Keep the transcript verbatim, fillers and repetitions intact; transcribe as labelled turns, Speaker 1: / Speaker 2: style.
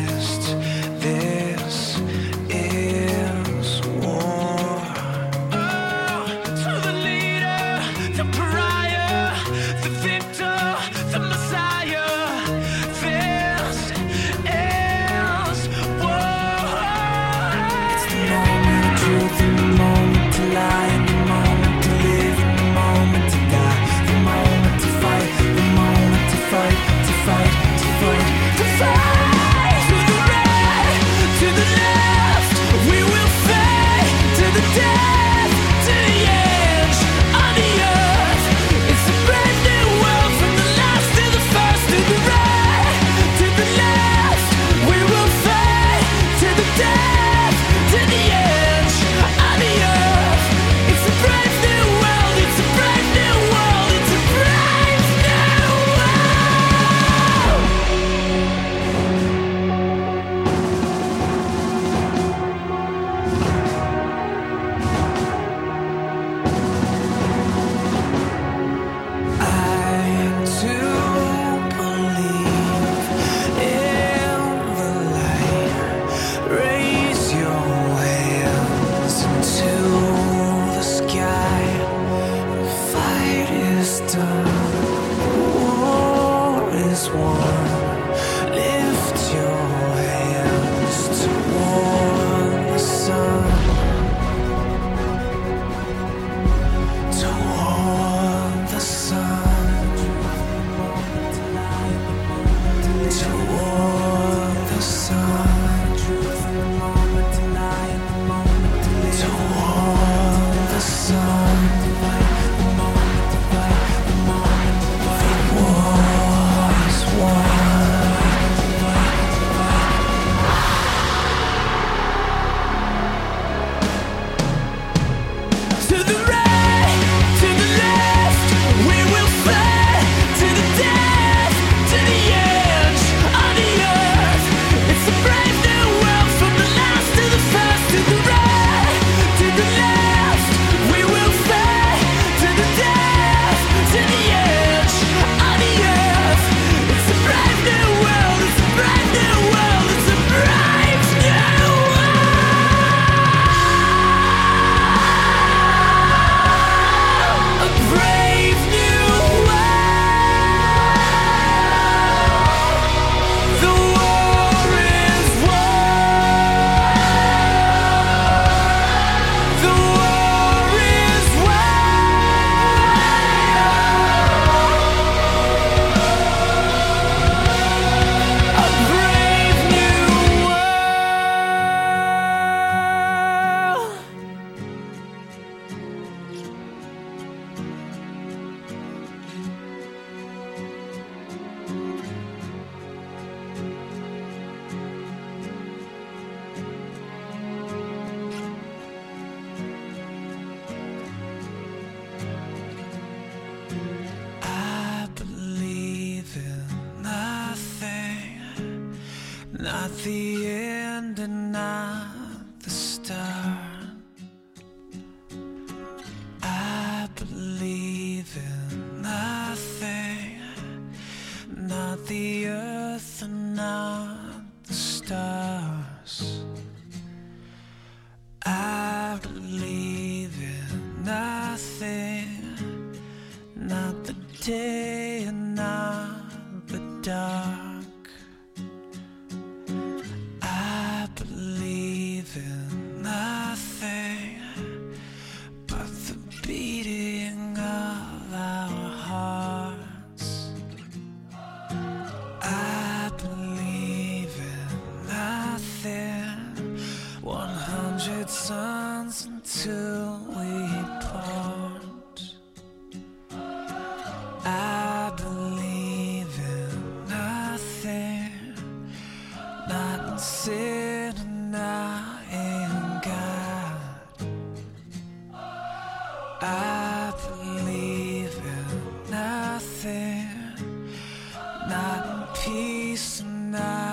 Speaker 1: Not the end and not the start. I believe in nothing, not the earth and not the stars. I believe in nothing, not the day and not the dark. I believe in nothing but the beating of our hearts. I believe in nothing, one hundred suns until we part. I believe in nothing, not in sin and not in God. I believe in nothing, not in peace and not